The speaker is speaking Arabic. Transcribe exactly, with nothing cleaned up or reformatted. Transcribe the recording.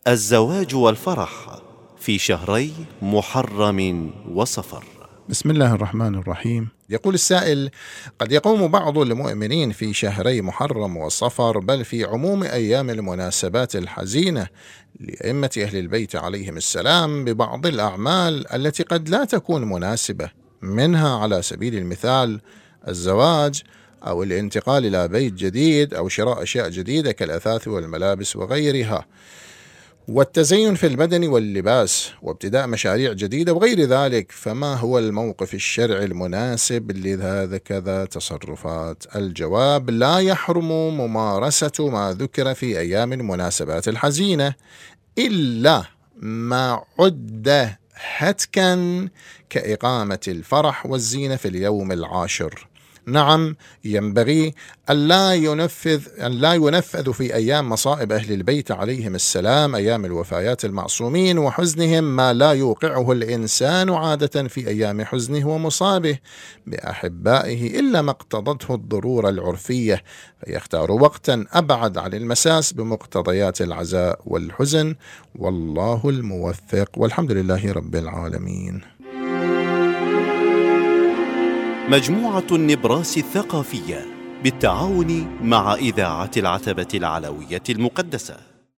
الزواج والفرح في شهري محرم وصفر. بسم الله الرحمن الرحيم. يقول السائل: قد يقوم بعض المؤمنين في شهري محرم وصفر بل في عموم أيام المناسبات الحزينة لأئمة أهل البيت عليهم السلام ببعض الأعمال التي قد لا تكون مناسبة، منها على سبيل المثال الزواج أو الانتقال إلى بيت جديد أو شراء أشياء جديدة كالأثاث والملابس وغيرها، والتزين في البدن واللباس، وابتداء مشاريع جديدة وغير ذلك. فما هو الموقف الشرعي المناسب لهذا كذا تصرفات؟ الجواب: لا يحرم ممارسة ما ذكر في أيام المناسبات الحزينة إلا ما عد هتكا كإقامة الفرح والزينة في اليوم العاشر. نعم، ينبغي ألا ينفذ ألا ينفذ في أيام مصائب أهل البيت عليهم السلام، أيام الوفيات المعصومين وحزنهم، ما لا يوقعه الإنسان عادة في أيام حزنه ومصابه بأحبائه إلا ما اقتضته الضرورة العرفية، فيختار وقتا أبعد عن المساس بمقتضيات العزاء والحزن، والله الموفق، والحمد لله رب العالمين. مجموعة النبراس الثقافية بالتعاون مع إذاعة العتبة العلوية المقدسة.